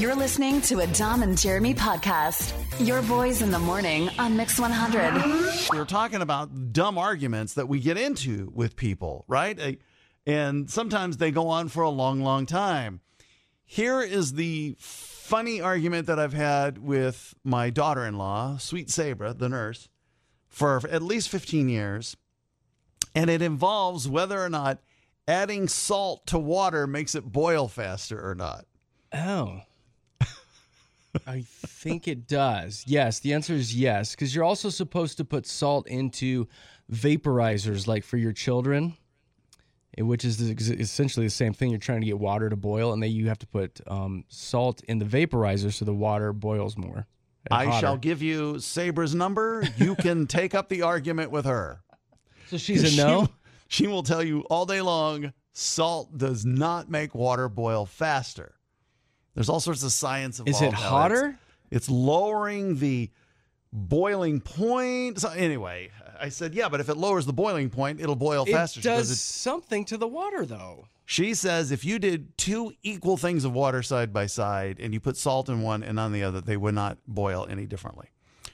You're listening to a Dom and Jeremy podcast. Your boys in the morning on Mix 100. We were talking about dumb arguments that we get into with people, right? And sometimes they go on for a long, long time. Here is the funny argument that I've had with my daughter-in-law, Sweet Sabra, the nurse, for at least 15 years. And it involves whether or not adding salt to water makes it boil faster or not. Oh. I think it does. Yes, the answer is yes, because you're also supposed to put salt into vaporizers, like for your children, which is essentially the same thing. You're trying to get water to boil, and then you have to put salt in the vaporizer so the water boils more. I shall give you Sabra's number. You can take up the argument with her. So she's a no? She will tell you all day long, salt does not make water boil faster. There's all sorts of science involved. Is it hotter? It's lowering the boiling point. So anyway, I said, yeah, but if it lowers the boiling point, it'll boil faster. It does something to the water, though. She says if you did two equal things of water side by side and you put salt in one and on the other, they would not boil any differently.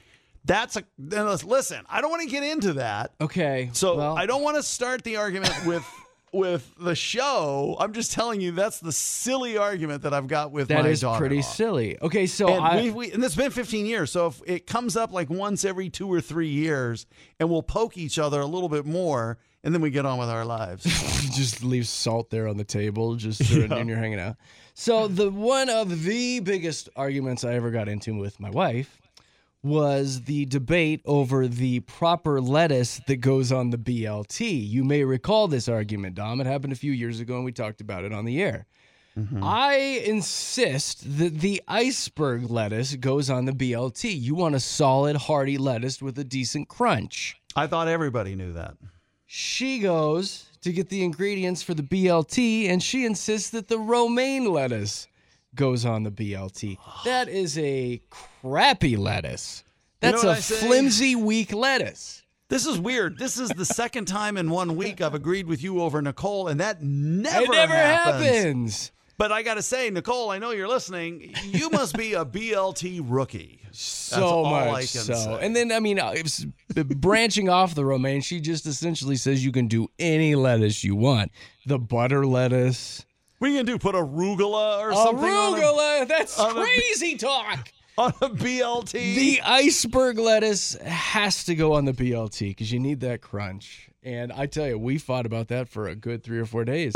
Listen, I don't want to get into that. Okay. So I don't want to start the argument with the show. I'm just telling you that's the silly argument that I've got with my daughter. That is pretty silly. Okay, so and it's been 15 years. So if it comes up like once every 2 or 3 years, and we'll poke each other a little bit more, and then we get on with our lives. Just leave salt there on the table, just when you're hanging out. So one of the biggest arguments I ever got into with my wife was the debate over the proper lettuce that goes on the BLT. You may recall this argument, Dom. It happened a few years ago, and we talked about it on the air. Mm-hmm. I insist that the iceberg lettuce goes on the BLT. You want a solid, hearty lettuce with a decent crunch. I thought everybody knew that. She goes to get the ingredients for the BLT, and she insists that the romaine lettuce goes on the BLT. That is a crappy lettuce. That's a flimsy, weak lettuce. This is weird. This is the second time in 1 week I've agreed with you over Nicole, and that never happens. But I got to say, Nicole, I know you're listening. You must be a BLT rookie. So much so. And then, branching off the romaine, she just essentially says you can do any lettuce you want. The butter lettuce. What are you going to do, put arugula or something Arugula? That's crazy talk. On a BLT? The iceberg lettuce has to go on the BLT because you need that crunch. And I tell you, we fought about that for a good 3 or 4 days.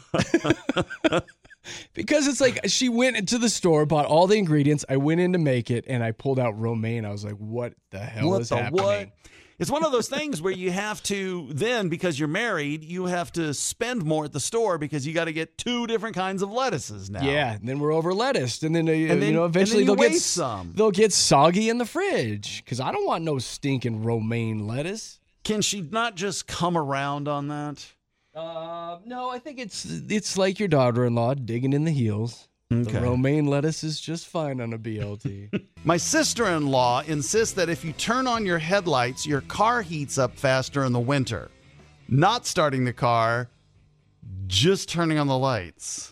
Because it's like she went into the store, bought all the ingredients. I went in to make it, and I pulled out romaine. I was like, what the hell is happening? What? It's one of those things where you have to then, because you're married, you have to spend more at the store because you got to get 2 different kinds of lettuces now. Yeah, and then we're over lettuced, and then eventually they'll get soggy in the fridge because I don't want no stinking romaine lettuce. Can she not just come around on that? No, I think it's like your daughter-in-law digging in the heels. Okay. The romaine lettuce is just fine on a BLT. My sister-in-law insists that if you turn on your headlights, your car heats up faster in the winter. Not starting the car, just turning on the lights.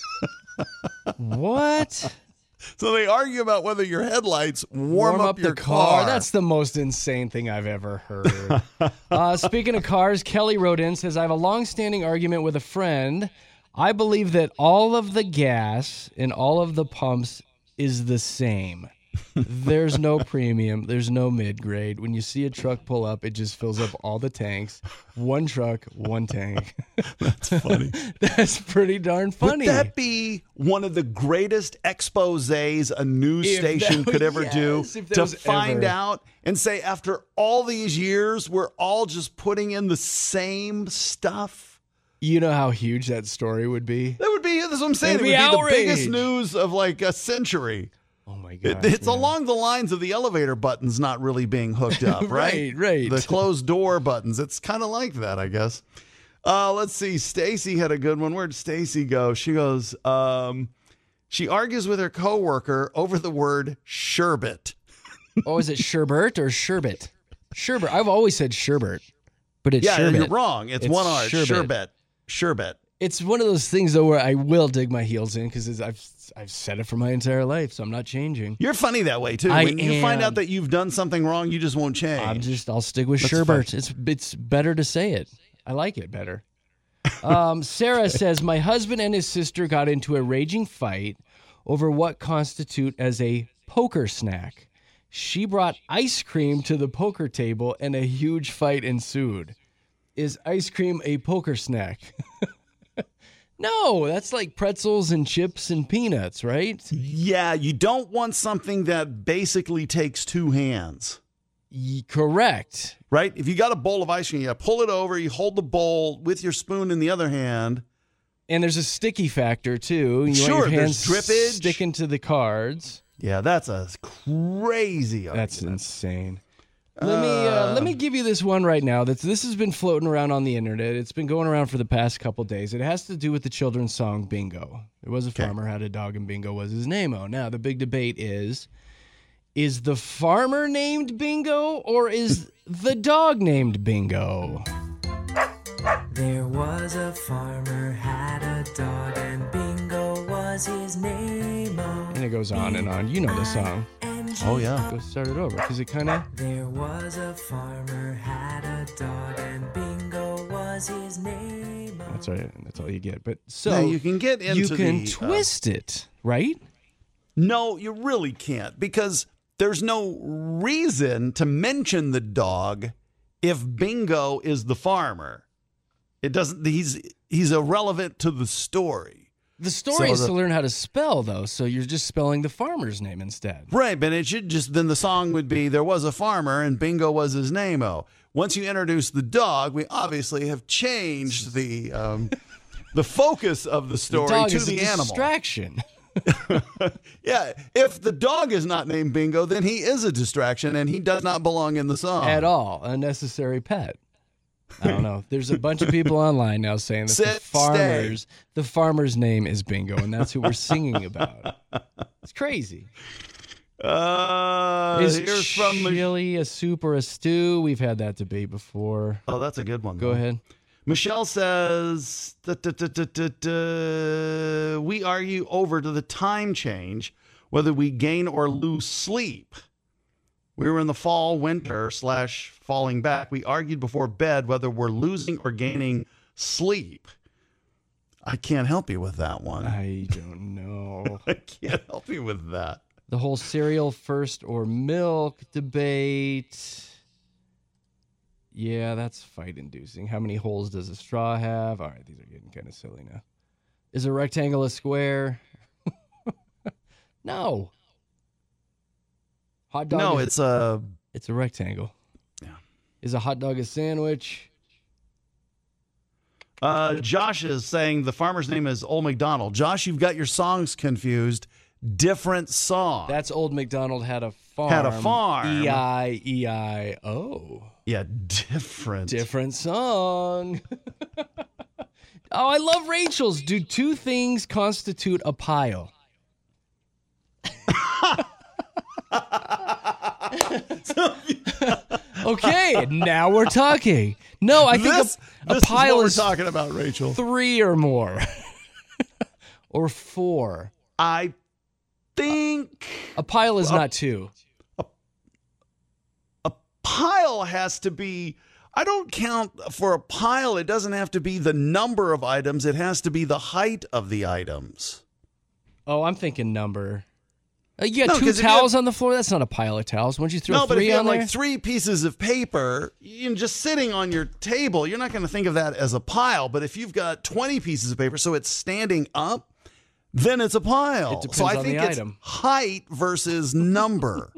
What? So they argue about whether your headlights warm up your the car. That's the most insane thing I've ever heard. Speaking of cars, Kelly wrote in, says, I have a long-standing argument with a friend. I believe that all of the gas in all of the pumps is the same. There's no premium. There's no mid-grade. When you see a truck pull up, it just fills up all the tanks. One truck, one tank. That's funny. That's pretty darn funny. Would that be one of the greatest exposés a news station could ever do? To find out and say, after all these years, we're all just putting in the same stuff? You know how huge that story would be? That would be, that's what I'm saying. It would be the biggest news of like a century. Oh my God. It's along the lines of the elevator buttons not really being hooked up, right? Right. The closed door buttons. It's kind of like that, I guess. Let's see. Stacy had a good one. Where'd Stacy go? She goes, she argues with her coworker over the word sherbet. Oh, is it sherbet or sherbet? Sherbet. I've always said sherbet, but it's sherbet. You're wrong. It's one R. Sherbet. It's one of those things, though, where I will dig my heels in because I've said it for my entire life, so I'm not changing. You're funny that way, too. When you find out that you've done something wrong, you just won't change. I'll stick with Sherbert. It's better to say it. I like it better. Sarah says, my husband and his sister got into a raging fight over what constitute as a poker snack. She brought ice cream to the poker table and a huge fight ensued. Is ice cream a poker snack? No, that's like pretzels and chips and peanuts, right? Yeah, you don't want something that basically takes two hands. Correct. Right? If you got a bowl of ice cream, you pull it over, you hold the bowl with your spoon in the other hand. And there's a sticky factor, too. You sure, want your hands there's drippage. Sticking to the cards. Yeah, that's a crazy argument. That's insane. Let me give you this one right now. This has been floating around on the internet. It's been going around for the past couple days. It has to do with the children's song Bingo. There was a farmer, had a dog, and Bingo was his name-o. Now, the big debate is the farmer named Bingo or is the dog named Bingo? There was a farmer, had a dog, and Bingo was his name-o. And it goes on and on. You know the song. Oh, yeah. Go start it over, because it kind of... There was a farmer, had a dog, and Bingo was his name-o. That's right. That's all you get. But so now you can get into you can twist it, right? No, you really can't, because there's no reason to mention the dog if Bingo is the farmer. It doesn't. He's irrelevant to the story. The story is to learn how to spell, though, so you're just spelling the farmer's name instead. Right, but it should just, then the song would be, there was a farmer and Bingo was his name-o. Once you introduce the dog, we obviously have changed the focus of the story to the animal. Distraction. Yeah, if the dog is not named Bingo, then he is a distraction and he does not belong in the song. At all. Unnecessary pet. I don't know. There's a bunch of people online now saying that the farmer's name is Bingo, and that's who we're singing about. It's crazy. Is Here's from chili a soup or a stew? We've had that debate before. Oh, that's a good one. Go ahead. Michelle says, we argue over to the time change, whether we gain or lose sleep. We were in the fall, winter / falling back. We argued before bed whether we're losing or gaining sleep. I can't help you with that one. I don't know. I can't help you with that. The whole cereal first or milk debate. Yeah, that's fight-inducing. How many holes does a straw have? All right, these are getting kind of silly now. Is a rectangle a square? No. Hot dog. No, it's a rectangle. Yeah. Is a hot dog a sandwich? Josh is saying the farmer's name is Old MacDonald. Josh, you've got your songs confused. Different song. That's Old MacDonald had a farm. Had a farm. E-I-E-I-O. Yeah, different. Different song. Oh, I love Rachel's. Do two things constitute a pile? Okay, now we're talking. No, I think a pile is what we're talking about, Rachel. 3 or more. Or 4. I think a pile is not 2. A pile has to be, I don't count for a pile. It doesn't have to be the number of items. It has to be the height of the items. Oh, I'm thinking number. You got 2 towels on the floor? That's not a pile of towels. Once you throw 3 on there? No, but if you have like 3 pieces of paper, just sitting on your table, you're not going to think of that as a pile. But if you've got 20 pieces of paper, so it's standing up, then it's a pile. It depends so I on think the it's item. height versus number.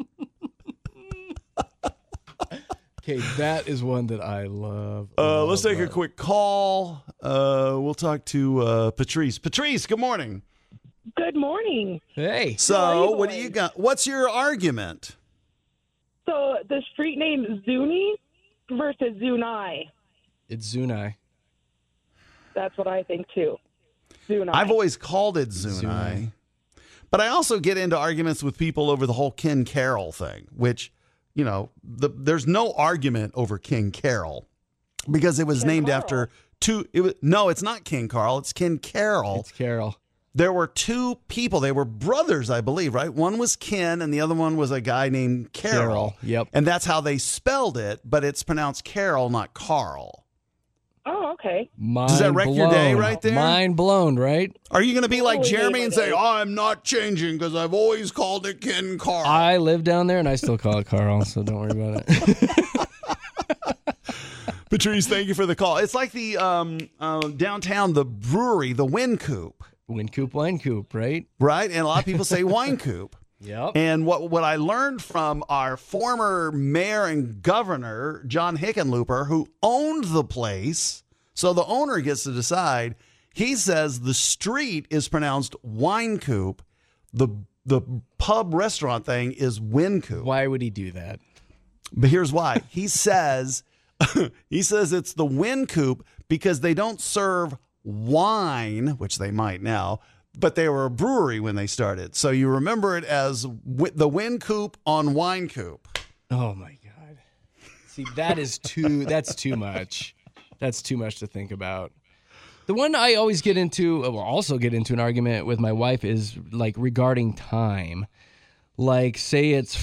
Okay, that is one that I love. Let's take a quick call. We'll talk to Patrice. Patrice, good morning. Good morning. Hey. So, what do you got? What's your argument? So, the street name Zuni versus Zunai. It's Zunai. That's what I think, too. Zunai. I've always called it Zunai. But I also get into arguments with people over the whole King Carol thing, which, there's no argument over King Carol because it was named after No, it's not King Carl. It's Ken Carroll. It's Carol. There were two people. They were brothers, I believe, right? One was Ken, and the other one was a guy named Carol. Yep. And that's how they spelled it, but it's pronounced Carol, not Carl. Oh, okay. Does that wreck your day right there? Mind blown, right? Are you going to be like Totally Jeremy made and my say, day. I'm not changing because I've always called it Ken Carl? I live down there, and I still call it Carl, so don't worry about it. Patrice, thank you for the call. It's like the downtown, the brewery, the Wine Coop, Wine Coop, right? right? And a lot of people say Wine Coop. Yep. And what I learned from our former mayor and governor, John Hickenlooper, who owned the place, so the owner gets to decide, he says the street is pronounced Wine Coop, the pub restaurant thing is Wine Coop. Why would he do that? But here's why. He says it's the Wine Coop because they don't serve wine, which they might now, but they were a brewery when they started. So you remember it as the Wine Coop on Wine Coop. Oh my God. See, that's too much. That's too much to think about. The one I always also get into an argument with my wife is like regarding time. Like say it's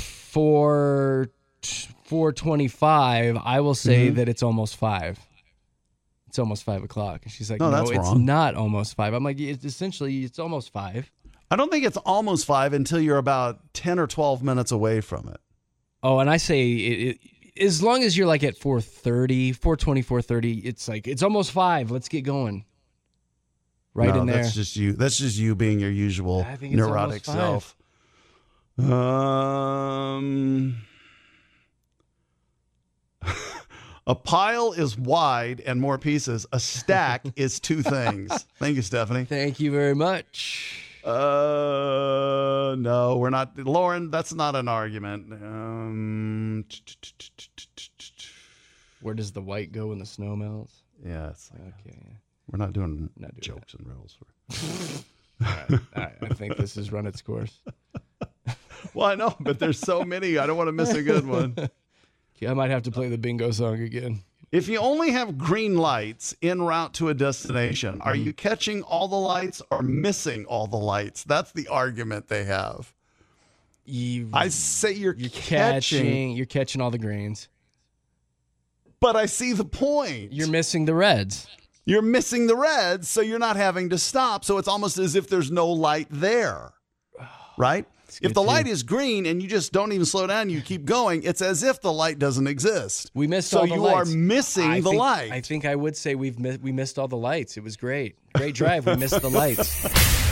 4:25, I will say that it's almost 5. It's almost 5 o'clock. And she's like, no, that's it's wrong. not almost 5. I'm like, it's almost 5. I don't think it's almost 5 until you're about 10 or 12 minutes away from it. Oh, and I say as long as you're like at 4:30, 4:20, 4:30, it's like, it's almost 5. Let's get going. Right No, in there. That's just you. That's just you being your usual I think it's neurotic almost 5. self. A pile is wide and more pieces. A stack is two things. Thank you, Stephanie. Thank you very much. No, we're not. Lauren, that's not an argument. Where does the white go when the snow melts? Yeah, it's like, Okay. we're not doing Not doing jokes and riddles. All right. I think this has run its course. Well, I know, but there's so many. I don't want to miss a good one. I might have to play the bingo song again. If you only have green lights en route to a destination, are you catching all the lights or missing all the lights? That's the argument they have. I say you're catching all the greens. But I see the point. You're missing the reds. You're missing the reds, so you're not having to stop. So it's almost as if there's no light there, right? If the light is green and you just don't even slow down, you keep going, it's as if the light doesn't exist. We missed so all the you lights. are missing the light. I think I would say we missed all the lights. It was great. Great drive. We missed the lights.